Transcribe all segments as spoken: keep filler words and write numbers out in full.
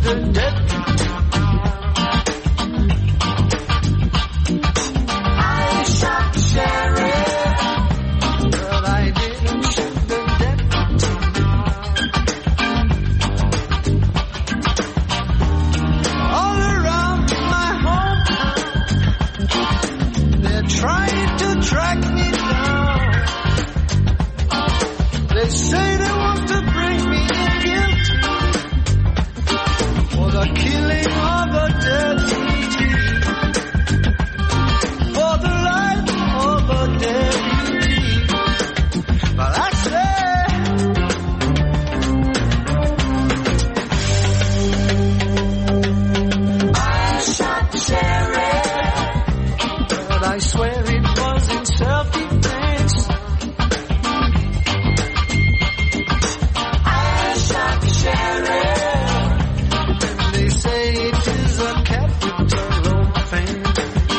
the deputy. I shot the sheriff, but I didn't shoot the deputy. All around my hometown, they're trying to track me down. They say they want to bring me in guilty for the killing of a deputy, for the life of a deputy. But I say, I shot the sheriff, but I swear it was in self-defense. They say it is a capital offense.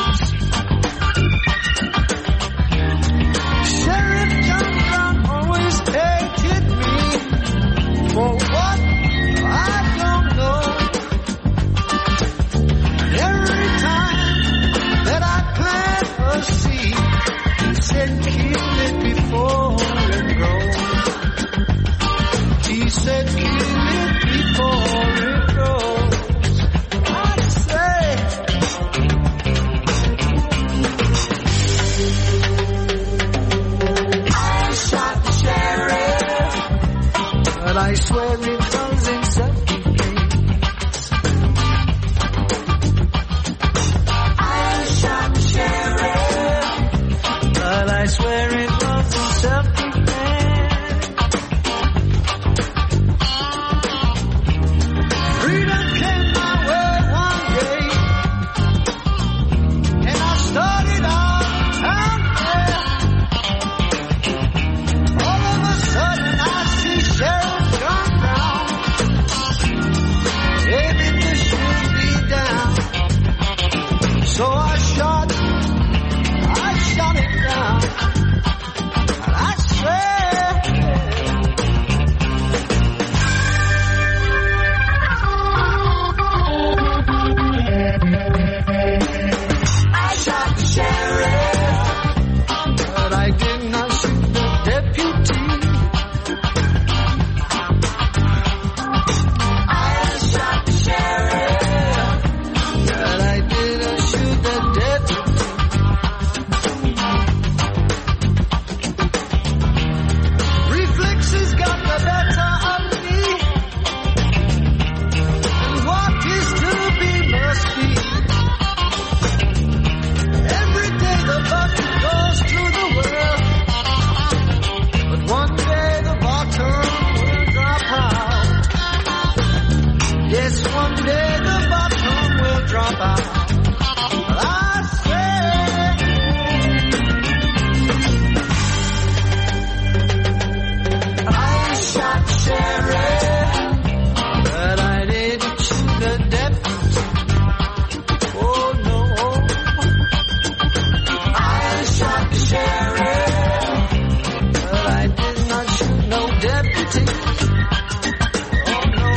Sheriff John Brown always hated me. For what? I don't know. And every time that I plant a seed, he said kill it before it grows. He said kill it before it grows. I say, I shot the sheriff, but I swear it was in self-defense. I shot the sheriff, but I swear it was in self-defense. Freedom came my way one day, and I started out out there. All of a sudden I see Sheriff John Brown aiming to shoot me down. So I shot, I shot him down, and I said, I shot the sheriff, but I did not shoot the deputy. I shot the sheriff, but I didn't shoot the deputy. Reflexes got the better of me, and what is to be must be. Every day the bucket goes to the well, but one day the bottom will drop out. Yes, one day the bottom will drop out. But I say, I shot the sheriff, but I didn't shoot the deputy. Oh no. I shot the sheriff, but I did not shoot no deputy. Oh no.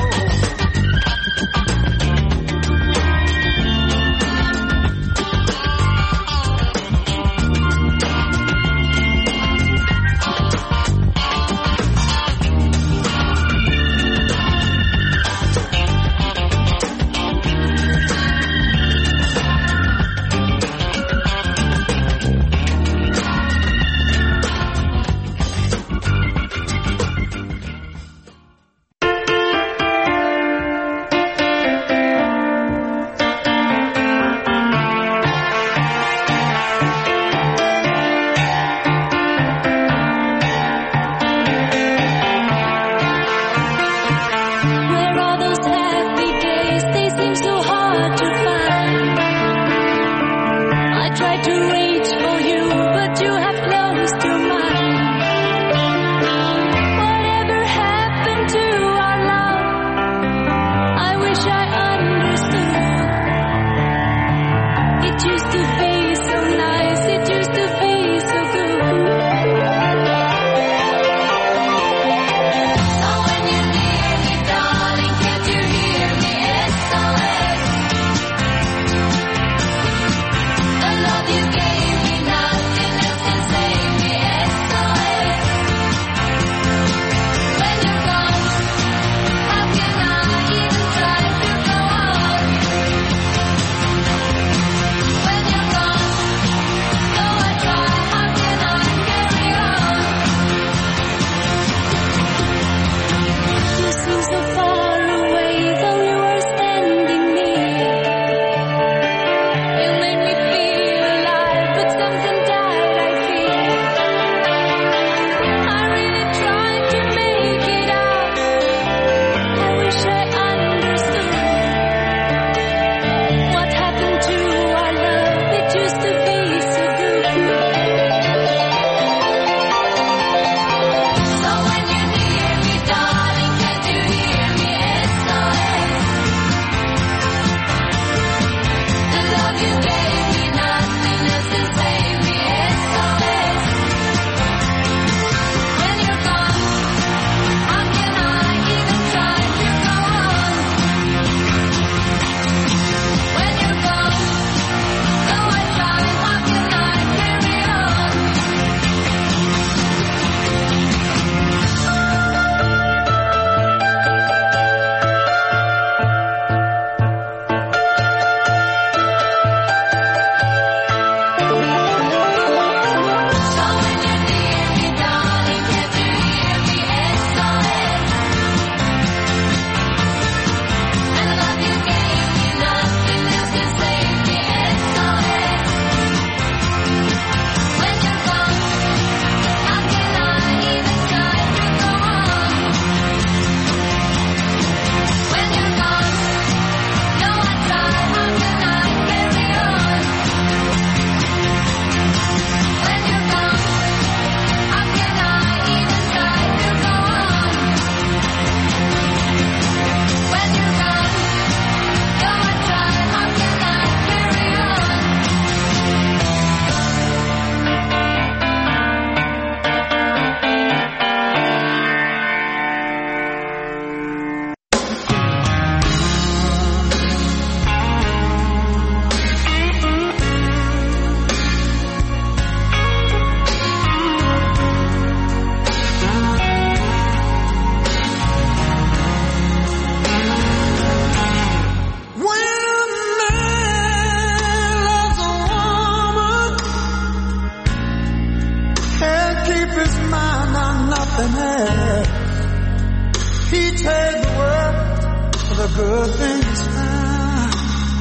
a good thing is found.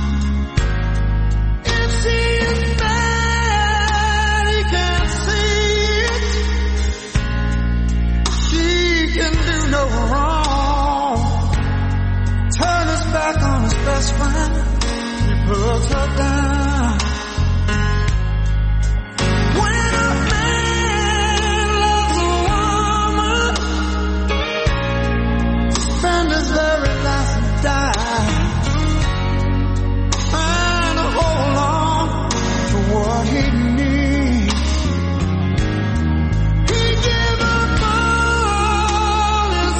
If she is bad, he can't see it. She can do no wrong. Turn his back on his best friend. He puts her down. When a man loves a woman, spend his very last and die, and hold on to what he needs. He give up all his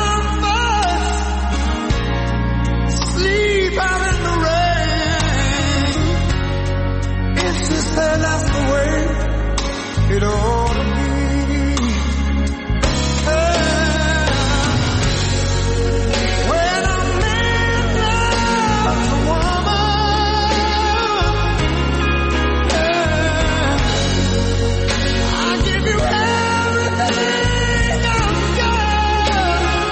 comforts, sleep out in the rain. If she said that's the way it ought to be. When a man loves a woman, I give you everything I've got.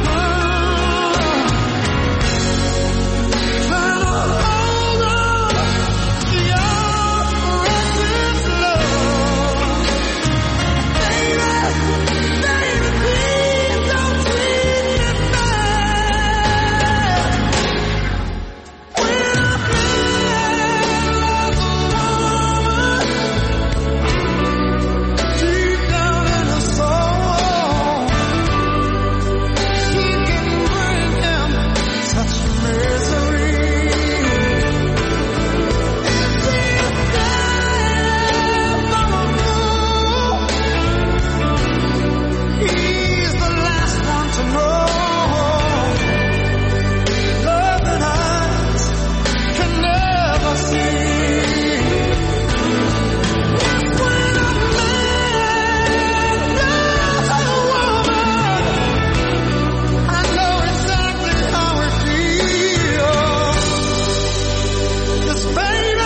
Trying to hold on to your precious love. Baby, baby, please don't treat me bad. When a man loves a woman, deep down in his soul, he can bring him such misery. If he's there for a fool, he's the last one to know. Loving eyes can never see. When a man loves a woman, I know exactly how it feels. 'Cause baby,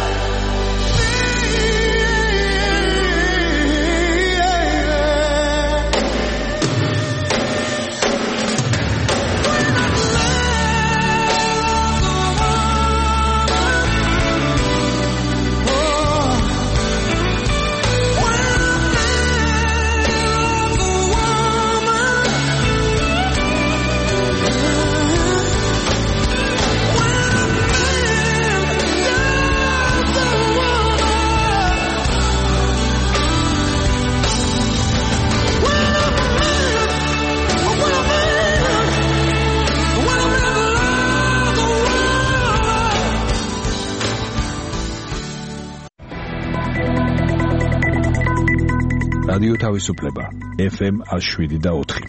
რადიო თავისუფლება ეფ ემ შვიდი და ოთხი.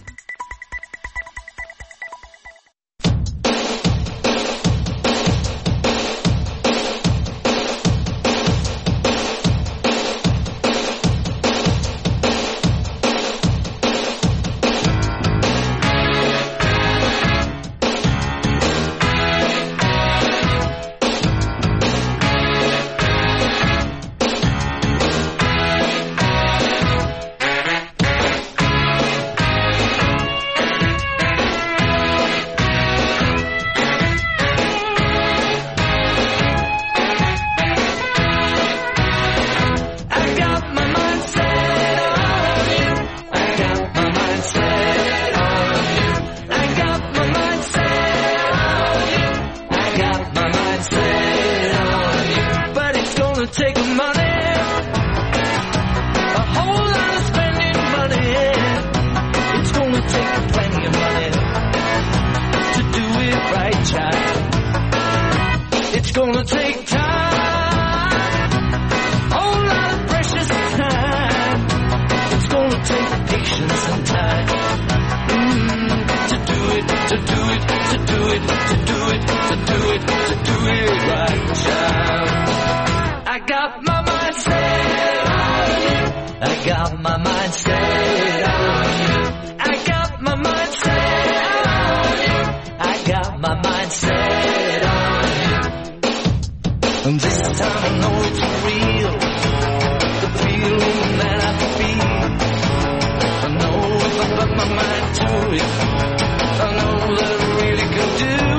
I know that I really could do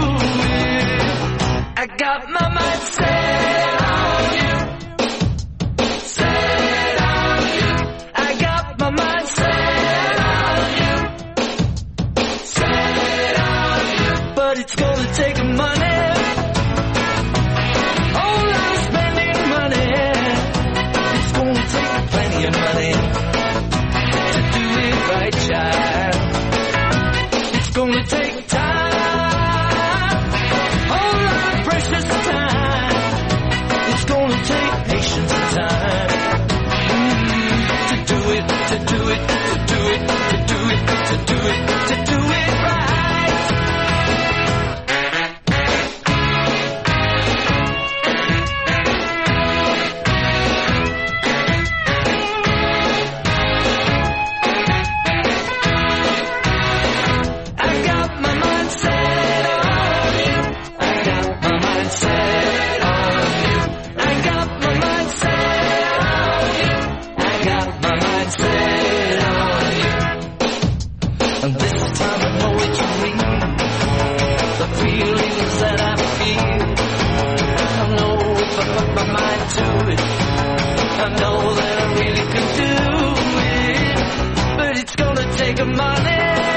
mind to it. I know that I really could do it, but it's gonna take a money,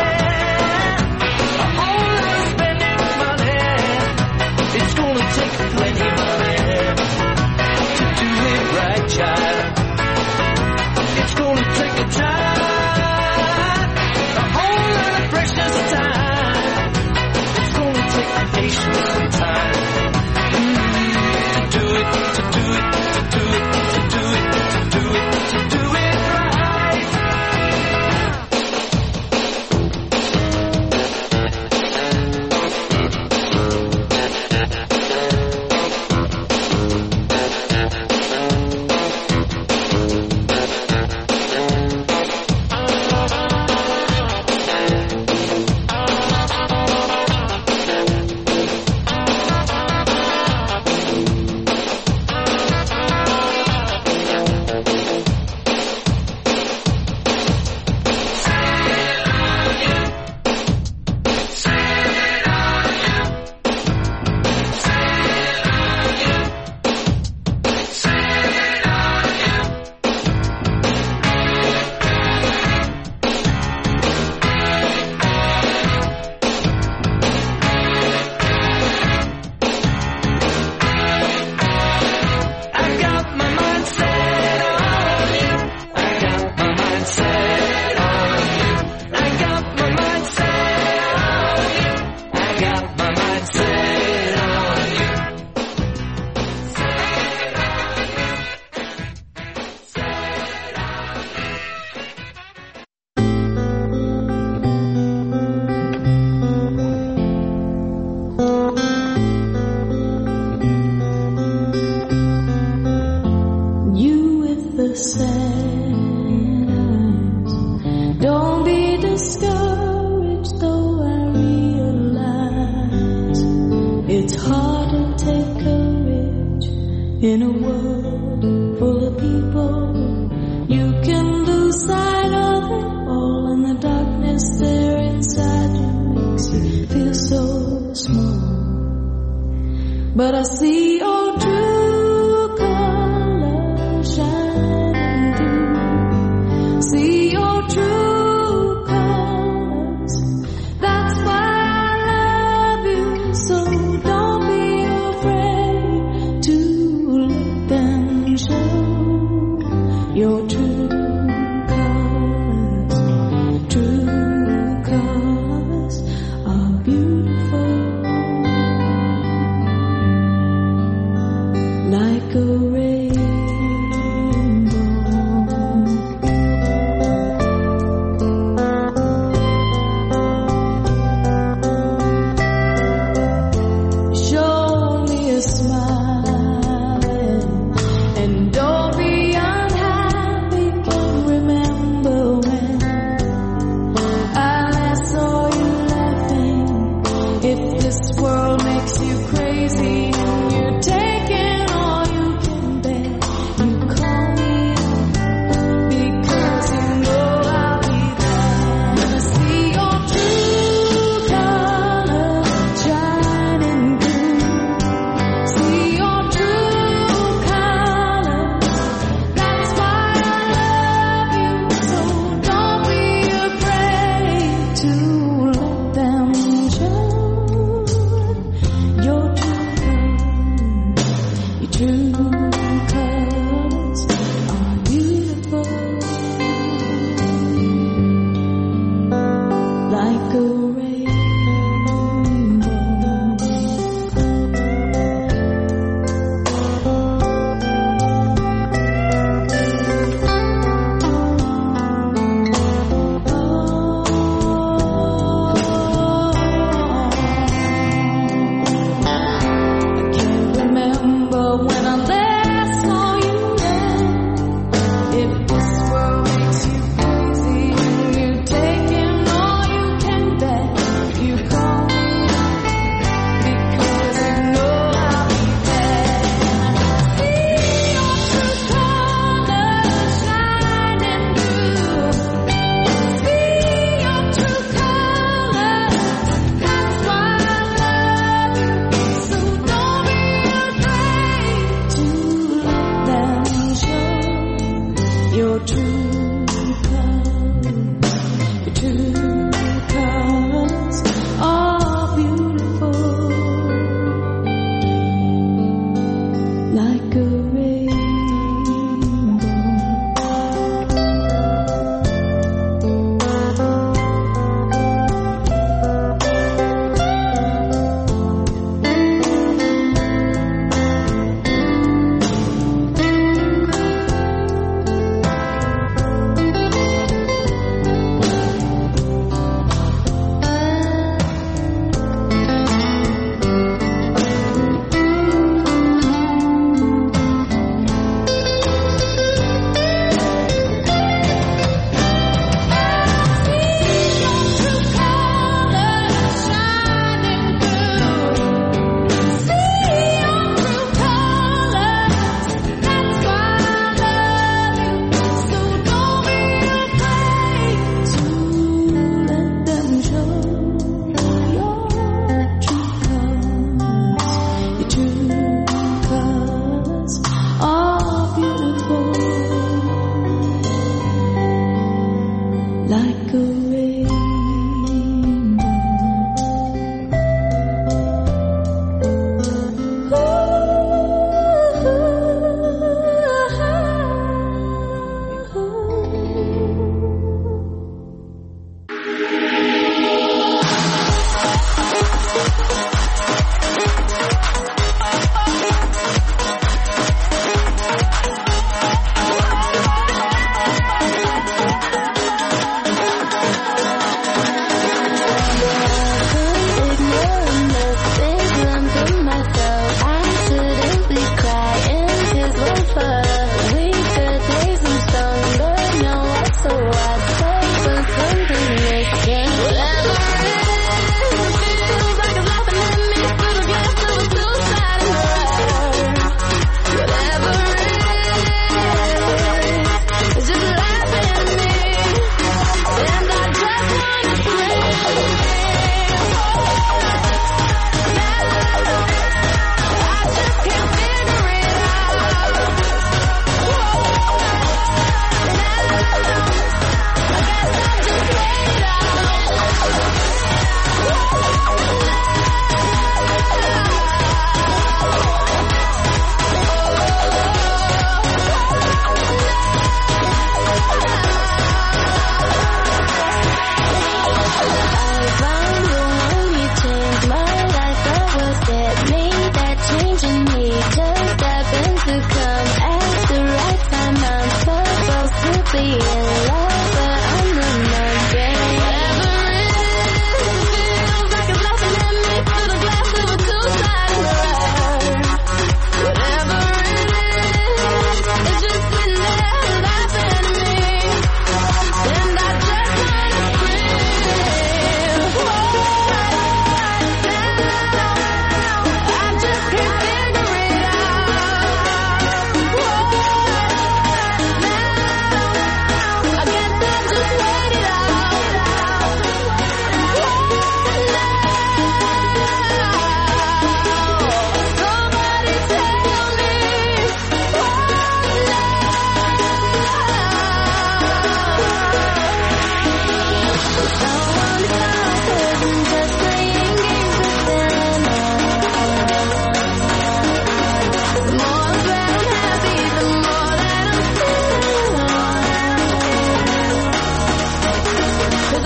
a whole lot of spending money. It's gonna take plenty of money to do it right, child. It's gonna take a time, a whole lot of precious time. It's gonna take patience and time mm, to do it, to do it, to do it, to do it, to do it, to do it right. If this world makes you crazy, you're taking all you can bear.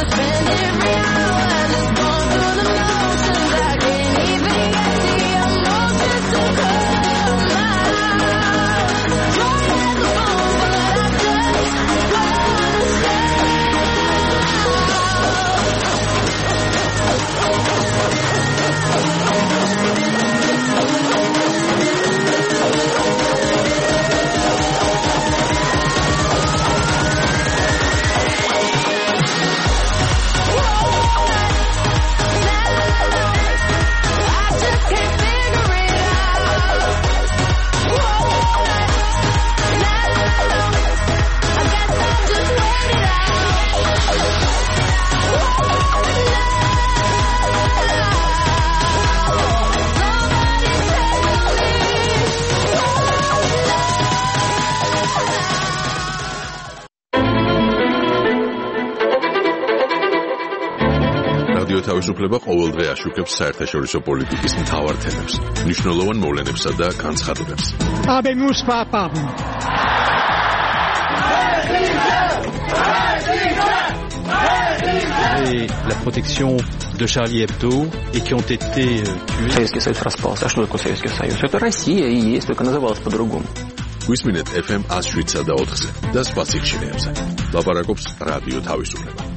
თავისუფლება ყოველდღე აშუქებს საერთაშორისო პოლიტიკის მთავარ თემებს, მნიშვნელოვან მოვლენებსა და განცხადებებს. Habemus papam. Et la protection de Charlie Hebdo et qui ont été tués. Советский Союз распался. А что такое Советский Союз? Это Россия и есть, только называлась по-другому. Გვისმინეთ эф ემ one oh seven და ოთხზე და სხვა სიხშირეებზე. ლაპარაკობს რადიო თავისუფლება.